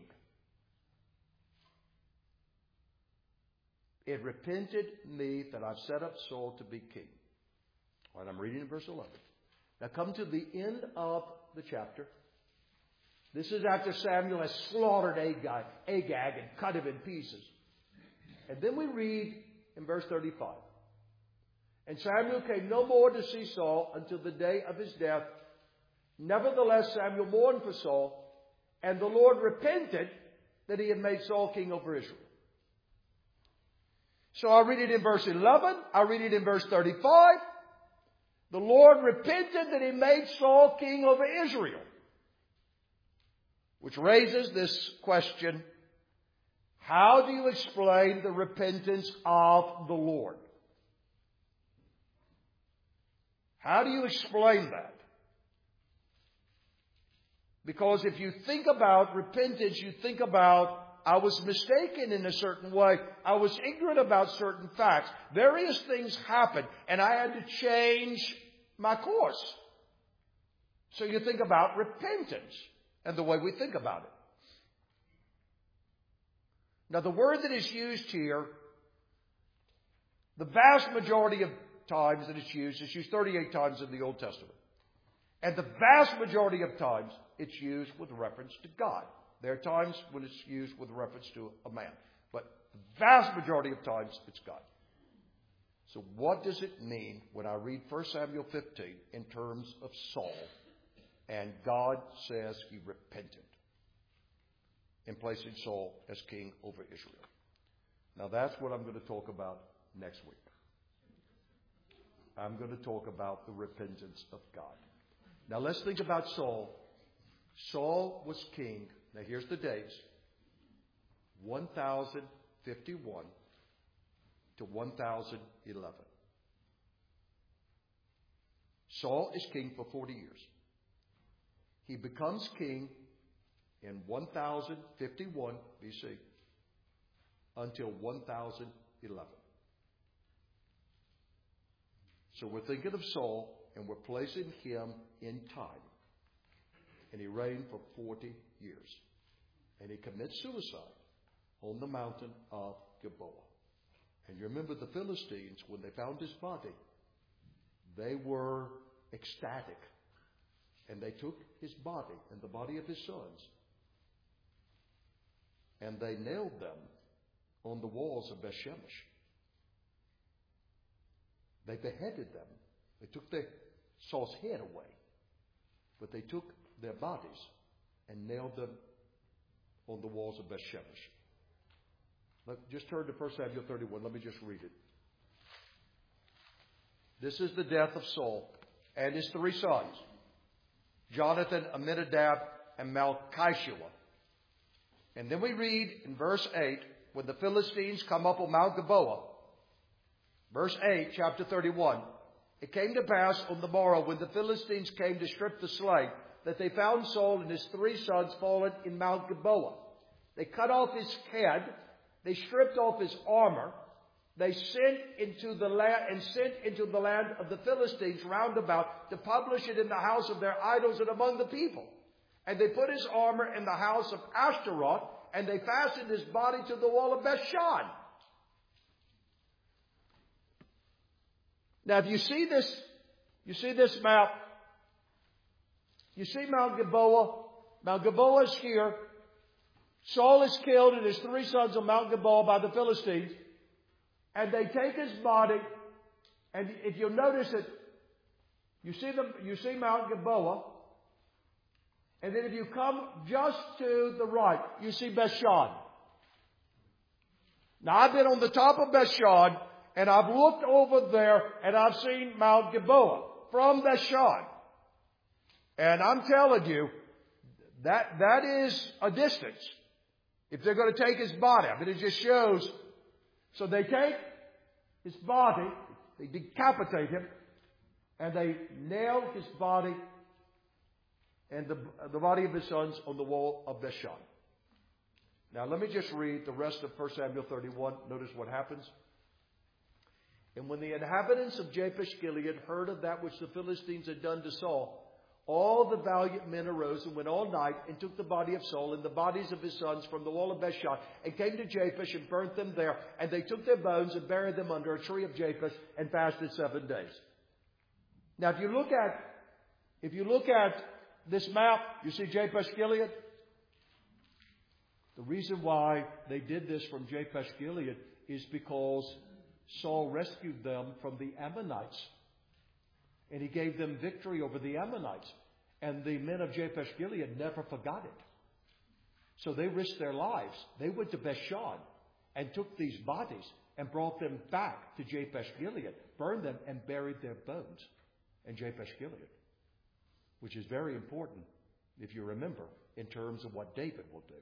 It repented me that I've set up Saul to be king. All right, I'm reading in verse eleven. Now come to the end of the chapter. This is after Samuel has slaughtered Agag, Agag and cut him in pieces. And then we read in verse thirty-five. And Samuel came no more to see Saul until the day of his death. Nevertheless, Samuel mourned for Saul, and the Lord repented that he had made Saul king over Israel. So I read it in verse eleven. I read it in verse thirty-five. The Lord repented that He made Saul king over Israel. Which raises this question: how do you explain the repentance of the Lord? How do you explain that? Because if you think about repentance, you think about, I was mistaken in a certain way. I was ignorant about certain facts. Various things happened, and I had to change my course. So you think about repentance and the way we think about it. Now, the word that is used here, the vast majority of times that it's used, it's used thirty-eight times in the Old Testament. And the vast majority of times, it's used with reference to God. There are times when it's used with reference to a man. But the vast majority of times, it's God. So what does it mean when I read First Samuel fifteen in terms of Saul, and God says he repented in placing Saul as king over Israel? Now that's what I'm going to talk about next week. I'm going to talk about the repentance of God. Now let's think about Saul. Saul was king. Now here's the dates. one thousand fifty-one to one thousand eleven. Saul is king for forty years. He becomes king in one thousand fifty-one B C until one thousand eleven. So we're thinking of Saul, and we're placing him in time. And he reigned for forty years. And he commits suicide on the mountain of Gilboa. And you remember the Philistines, when they found his body, they were ecstatic. And they took his body and the body of his sons, and they nailed them on the walls of Bethshemesh. They beheaded them. They took their, Saul's head away. But they took their bodies and nailed them on the walls of Bethshemesh. Let, just turn to First Samuel thirty-one. Let me just read it. This is the death of Saul and his three sons, Jonathan, Aminadab, and Malchishua. And then we read in verse eight, when the Philistines come up on Mount Gilboa, verse eight, chapter thirty-one, it came to pass on the morrow, when the Philistines came to strip the slain, that they found Saul and his three sons fallen in Mount Gilboa. They cut off his head, they stripped off his armor, they sent into the land and sent into the land of the Philistines round about to publish it in the house of their idols and among the people. And they put his armor in the house of Ashtaroth, and they fastened his body to the wall of Bethshan. Now, if you see this, you see this map, you see Mount Gilboa. Mount Gilboa is here. Saul is killed and his three sons on Mount Gilboa by the Philistines. And they take his body, and if you'll notice it, you see the, you see Mount Gilboa, and then if you come just to the right, you see Bethshan. Now, I've been on the top of Bethshan, and I've looked over there, and I've seen Mount Gilboa from Bethshan. And I'm telling you, that that is a distance. If they're going to take his body, I mean, it just shows. So they take his body, they decapitate him, and they nail his body and the, the body of his sons on the wall of Bethshan. Now let me just read the rest of First Samuel thirty-one. Notice what happens. And when the inhabitants of Jabesh Gilead heard of that which the Philistines had done to Saul, all the valiant men arose and went all night and took the body of Saul and the bodies of his sons from the wall of Bethshan and came to Jabesh and burnt them there. And they took their bones and buried them under a tree of Jabesh and fasted seven days. Now, if you look at, if you look at this map, you see Jabesh Gilead. The reason why they did this from Jabesh Gilead is because Saul rescued them from the Ammonites. And he gave them victory over the Ammonites. And the men of Jabesh Gilead never forgot it. So they risked their lives. They went to Bethshan and took these bodies and brought them back to Jabesh-Gilead, burned them and buried their bones in Jabesh-Gilead, which is very important, if you remember, in terms of what David will do.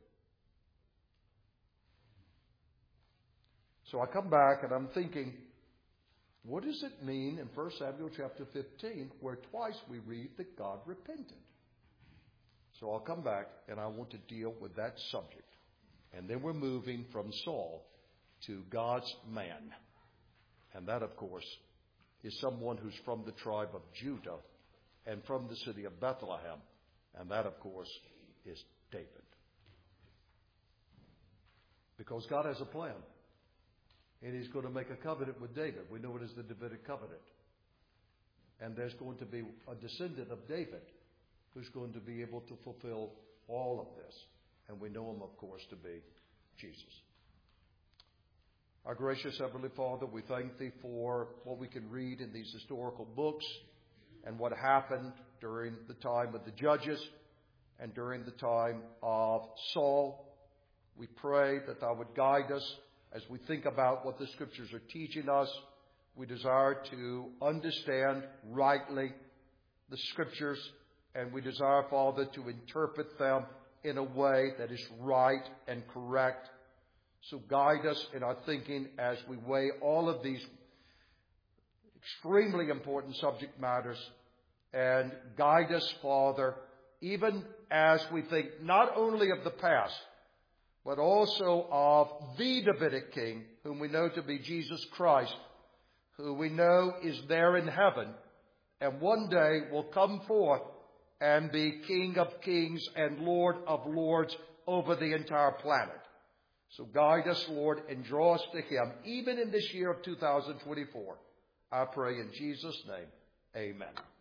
So I come back and I'm thinking, what does it mean in First Samuel chapter fifteen, where twice we read that God repented? So I'll come back and I want to deal with that subject. And then we're moving from Saul to God's man. And that, of course, is someone who's from the tribe of Judah and from the city of Bethlehem. And that, of course, is David. Because God has a plan. And He's going to make a covenant with David. We know it as the Davidic covenant. And there's going to be a descendant of David who's going to be able to fulfill all of this. And we know him, of course, to be Jesus. Our gracious Heavenly Father, we thank Thee for what we can read in these historical books and what happened during the time of the judges and during the time of Saul. We pray that Thou would guide us as we think about what the Scriptures are teaching us. We desire to understand rightly the Scriptures, and we desire, Father, to interpret them in a way that is right and correct. So guide us in our thinking as we weigh all of these extremely important subject matters, and guide us, Father, even as we think not only of the past, but also of the Davidic King, whom we know to be Jesus Christ, who we know is there in heaven, and one day will come forth and be King of kings and Lord of lords over the entire planet. So guide us, Lord, and draw us to Him, even in this year of two thousand twenty-four. I pray in Jesus' name, amen.